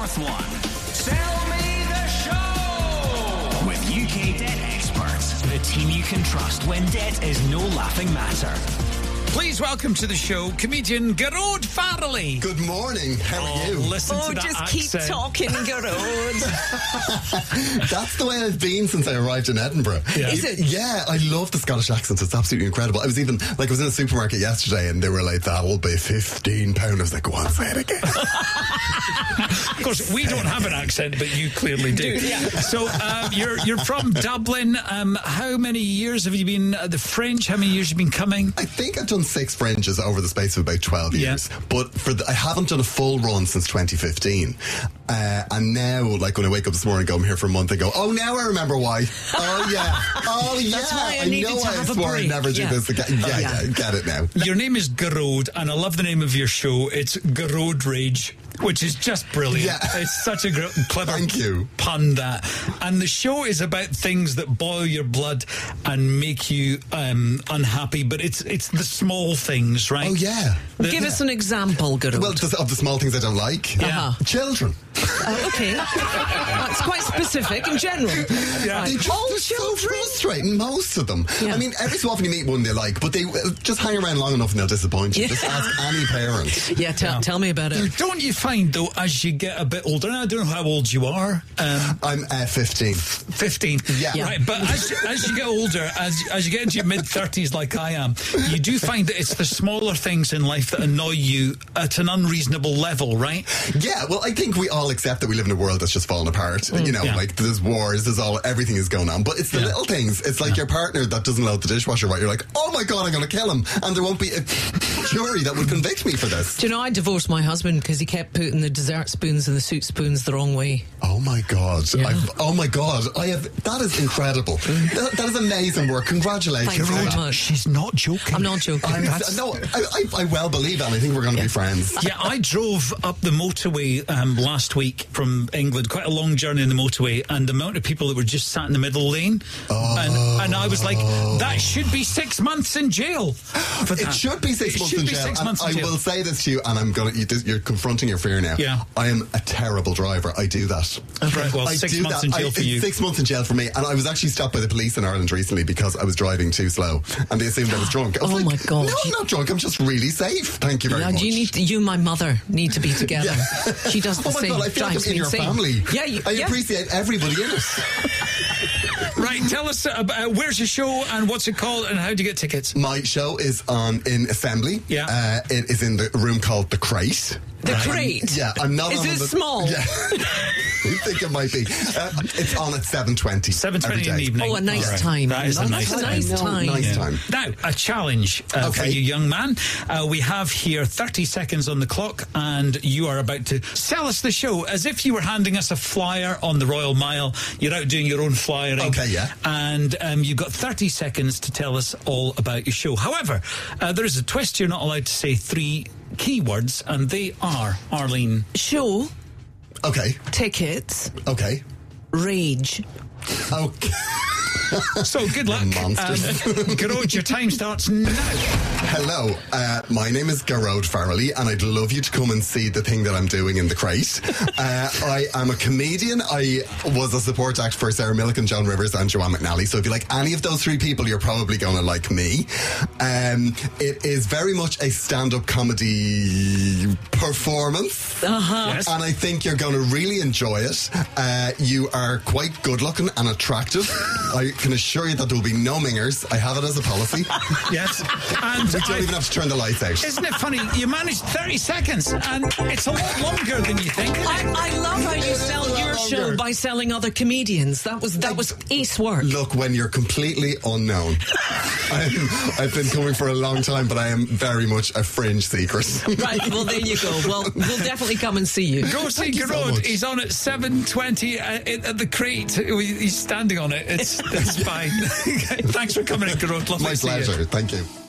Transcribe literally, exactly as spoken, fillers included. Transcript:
plus one. Tell me the show! With U K debt experts, the team you can trust when debt is no laughing matter. Please welcome to the show comedian Gearóid Farrelly. Good morning. How are Oh, you? listen Oh, to that just accent. keep talking, Gearóid. That's the way I've been since I arrived in Edinburgh. Yeah. Is it? Yeah, I love the Scottish accent. It's absolutely incredible. I was even, like, I was in a supermarket yesterday and they were like, that will be fifteen pounds. I was like, go on, say it again. Of course, we don't have an accent, but you clearly do. Yeah. So um, you're you're from Dublin. Um, how many years have you been at the Fringe? How many years have you been coming? I think I've done six Fringes over the space of about twelve Yeah. years. But for the, I haven't done a full run since twenty fifteen. Uh, and now, like, when I wake up this morning and go, I'm here for a month, I go, oh, now I remember why. Oh, yeah. Oh, yeah. That's why I needed know to I have a swore I'd break. never do Yeah. this again. Yeah, yeah, Yeah. get it now. Your name is Gearóid, and I love the name of your show. It's Gearóid Rage, which is just brilliant. Yeah. It's such a gr- clever Thank you. pun, that. And the show is about things that boil your blood and make you um, unhappy, but it's it's the small things, right? Oh, yeah. The- Give us an example, Gearóid. Well, just of the small things I don't like. Yeah. Children. Oh, okay. That's quite specific in general. Yeah. They Right. just, All they're so children. frustrating, most of them. Yeah. I mean, every so often you meet one they like, but they uh, just hang around long enough and they'll disappoint you. Yeah. Just ask any parent. Yeah, tell, tell me about it. Don't you find, though, as you get a bit older, and I don't know how old you are, um, I'm uh, fifteen. fifteen. Yeah. Yeah. Right, but as, as you get older, as as you get into your mid-thirties like I am, you do find that it's the smaller things in life that annoy you at an unreasonable level, right? Yeah, well, I think we all accept that we live in a world that's just falling apart. You know, Yeah. like there's wars, there's all, everything is going on. But it's the Yeah. little things. It's like your partner that doesn't load the dishwasher right. You're like, oh my God, I'm going to kill him. And there won't be a jury that would convict me for this. Do you know, I divorced my husband because he kept putting the dessert spoons and the soup spoons the wrong way. Oh my God. Yeah. I've, oh my God. I have, that is incredible. that, that is amazing work. Congratulations. Thank you very Gearóid. much. She's not joking. I'm not joking. I'm, That's- no, I, I, I well believe it, and I think we're going to be friends. Yeah, I drove up the motorway um, last week from England, quite a long journey in the motorway, and the amount of people that were just sat in the middle lane, Oh. and, and I was like, that should be six months in jail. For It that. should be six It months should in be jail. six and months in I jail. will say this to you, and I'm going to. You're confronting your fear now. Yeah. I am a terrible driver. I do that. Right, well, I six do months that. in jail I, for it's you. Six months in jail for me, and I was actually stopped by the police in Ireland recently because I was driving too slow, and they assumed I was drunk. I was Oh like, my God. No, I'm not drunk. I'm just really safe. Thank you very Yeah, much. you need to, you and my mother need to be together. Yeah. She does the Oh my same. God, I feel like drives I'm in me your insane. family. Yeah, you, I yeah. appreciate everybody in it. Right, tell us about uh, where's your show and what's it called and how do you get tickets? My show is on in Assembly. Yeah. Uh, it is in the room called The Crate. The crate. Yeah, I'm not Is on it the, small? Yeah. I think it might be. Uh, it's on at seven twenty. seven twenty in the evening. Oh, a nice All right. time. That is a That's nice a time. nice No, time. nice Yeah. time. Now, a challenge uh, for Okay. you, young man. Uh, we have here thirty seconds on the clock, and you are about to sell us the show as if you were handing us a flyer on the Royal Mile. You're out doing your own flyering. Okay, yeah. And um, you've got thirty seconds to tell us all about your show. However, uh, there is a twist. You're not allowed to say three keywords, and they are, Arlene. Show, Okay. tickets, Okay. rage. Okay. So, good luck. Monsters. Um, Gearóid, your time starts now. Hello, uh, my name is Gearóid Farrelly, and I'd love you to come and see the thing that I'm doing in the crate. Uh, I am a comedian. I was a support act for Sarah Millican, Joan Rivers, and Joanne McNally. So if you like any of those three people, you're probably going to like me. Um, it is very much a stand-up comedy performance, Uh-huh. Yes. and I think you're going to really enjoy it. Uh, you are quite good-looking and attractive. I can assure you that there will be no mingers. I have it as a policy. Yes. And We don't I- even have to turn the lights out. Isn't it funny? You managed thirty seconds, and it's a lot longer than you think. I, I love how you sell your show by selling other comedians. That was that was ace work. Look, when you're completely unknown. I'm, I've been coming for a long time, but I am very much a fringe secret. Right, well, there you go. Well, we'll definitely come and see you. Go see Thank you so Gearóid. much. He's on at seven twenty uh, at the crate. He's standing on it. It's, it's fine. Thanks for coming in, Gearóid. Lovely My to see you. pleasure. Thank you.